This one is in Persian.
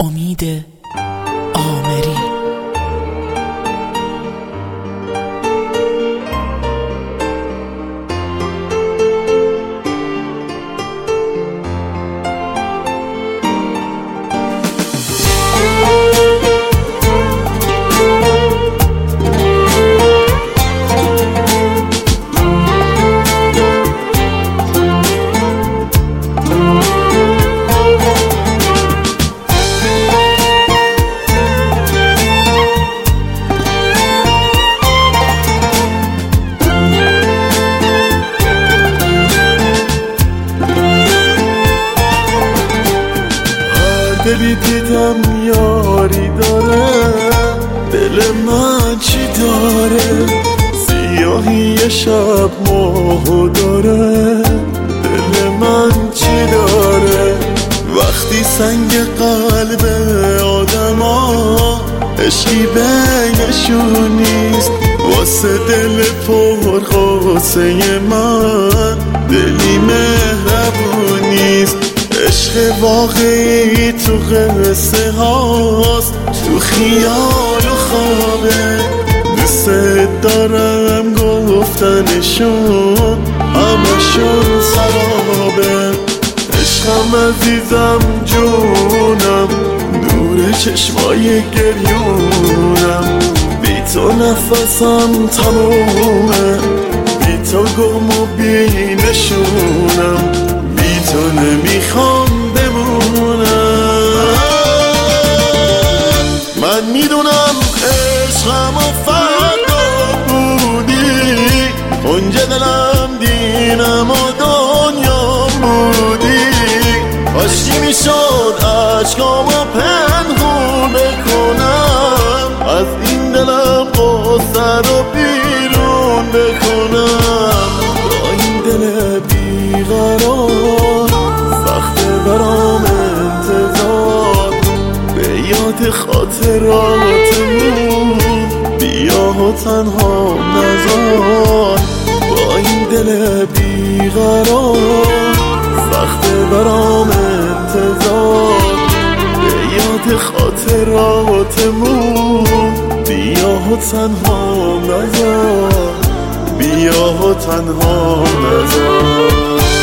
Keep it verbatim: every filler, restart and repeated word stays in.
امید آمری. دلی دیدم یاری داره، دل من چی داره؟ سیاهی شب ماهو داره، دل من چی داره؟ وقتی سنگ قلب آدم ها عشقی بینشون نیست، واسه دل پر قاسه من دلی مهربون نیست. عشق واقعی تو قصه هاست، تو خیال و خوابه، دوست دارم گفتنشون همشون سرابه. عشقم عزیزم جونم، نور چشمای گریونم، بی تو نفسم تمومه، بی تو گم و بی نشونم، بی تو نمیخوام بمونم. من میدونم عشقم و فردا بودی، کنج دلم دینم و دنیا بودی، کاشکی میشد عشقامو پنهون بکنم، از این دلم قصه رو بیرون بکنم. با این دل بیقرار سخته برام انتظار، به یاد خاطراتمون بیا و تنها نذار. با این دل بیقرار سخته برام انتظار، به یاد خاطراتمون بیا و تنها نذار، بیا و تنها نذار.